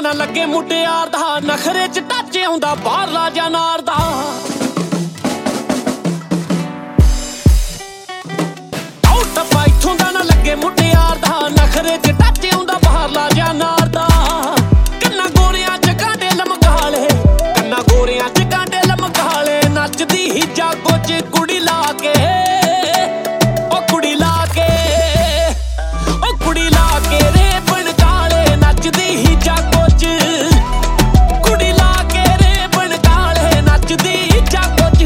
ਨਾ ਲੱਗੇ ਮੁਟਿਆਰ ਦਾ, ਨਖਰੇ ਚ ਟੱਚ ਆਉਂਦਾ ਬਾਹਰਲਾ ਜਨਾਰ ਦਾ। ਆਉ ਟੱਪਾ ਇੱਥੋਂ ਦਾ ਨਾ ਲੱਗੇ ਮੁਟਿਆਰ ਦਾ, ਨਖਰੇ ਚ ਟੱਚ ਆਉਂਦਾ ਬਾਹਰਲਾ ਜਨਾਰ ਦਾ। ਕੰਨਾਂ ਗੋਰਿਆਂ ਚ ਕਾਂਟੇ ਲਮਕਾਲੇ, ਕੰਨਾਂ ਗੋਰਿਆਂ ਚ ਕਾਂਟੇ ਲਮਕਾਲੇ, ਨੱਚਦੀ ਹੀ ਜਾਗੋ ਚ ਕੁੜੀ ਲਾ ਕੇ, ਉਹ ਕੁੜੀ ਲਾ ਕੇ, ਉਹ ਕੁੜੀ ਲਾ ਕੇ ਰੇਬਨ ਕਾਲੇ, ਨੱਚਦੀ ਹੀ ਜਾਗੋ ਚ ਕੁੜੀ ਲਾ ਕੇ ਰੇਬਨ ਕਾਲੇ, ਨੱਚਦੀ ਹੀ ਜਾਗੋ ਚ।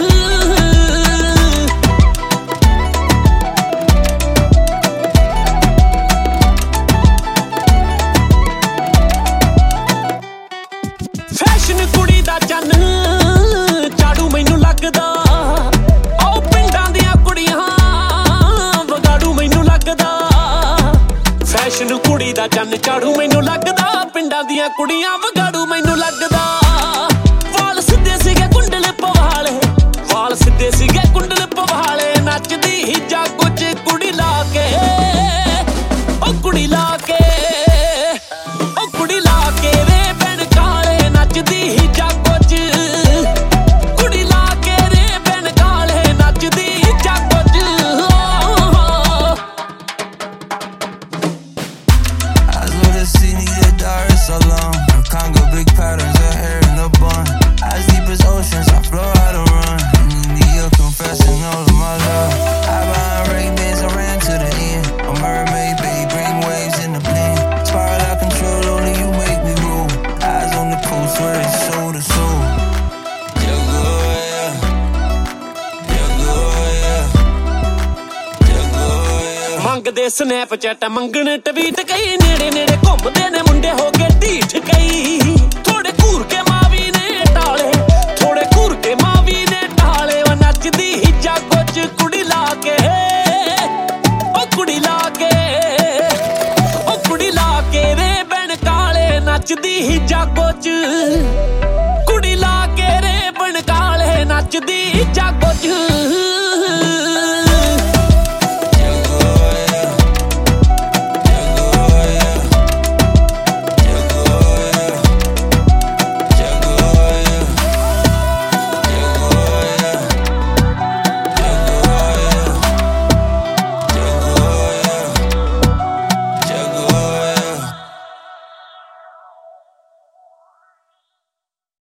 ਫੈਸ਼ਨ ਕੁੜੀ ਦਾ ਚੰਨ ਝਾੜੂ ਮੈਨੂੰ ਲੱਗਦਾ, ਉਹ ਪਿੰਡਾਂ ਦੀਆਂ ਕੁੜੀਆਂ ਵਗਾੜੂ ਮੈਨੂੰ ਲੱਗਦਾ। ਫੈਸ਼ਨ ਕੁੜੀ ਦਾ ਚੰਨ ਝਾੜੂ ਮੈਨੂੰ ਲੱਗਦਾ, ਪਿੰਡਾਂ ਦੀਆਂ ਕੁੜੀਆਂ ਵਗਾੜੂ ਮੈਨੂੰ ਲੱਗਦਾ। ਵਾਲ ਸਿੱਧੇ ਸੀਗੇ ਕੁੰਡਲ ਪਵਾਲੇ, ਵਾਲ ਸਿੱਧੇ ਸੀਗੇ ਕੁੰਡਲ ਪਵਾਲੇ, ਨੱਚਦੀ ਹੀ ਜਾਗੋ ਚ ਕੁੜੀ ਲਾ ਕੇ, ਉਹ ਕੁੜੀ ਲਾ ਕੇ, ਉਹ ਕੁੜੀ ਲਾ ਕੇ ਰੇਬਨ ਕਾਲੇ, ਨੱਚਦੀ ਹੀ ਜਾਗੋ ਚ ਕੁੜੀ ਲਾ ਕੇ ਰੇਬਨ ਕਾਲੇ, ਨੱਚਦੀ ਹੀ ਜਾਗੋ ਚ। Eyes with a city, the Dar es Salaam. Congo, big patterns of hair in the bun. Eyes deep as oceans, I flow how to run. You're confessing all of my love. I behind Ray-Bans, I ran to the end. A mermaid, baby, bring waves in the blend. Spiral out control, only you make me roll. Eyes on the coast, where it's soul to soul. You're good, yeah. You're good, yeah. You're good, yeah. ਮੰਗਦੇ Snapchat, ਮੰਗਣ tweet, ਕਈ ਨੇੜੇ ਨੇੜੇ ਘੁੰਮਦੇ ਨੇ ਮੁੰਡੇ ਹੋ ਕੇ ਢੀਠ, ਕਈ ਥੋੜੇ ਘੂਰ ਕੇ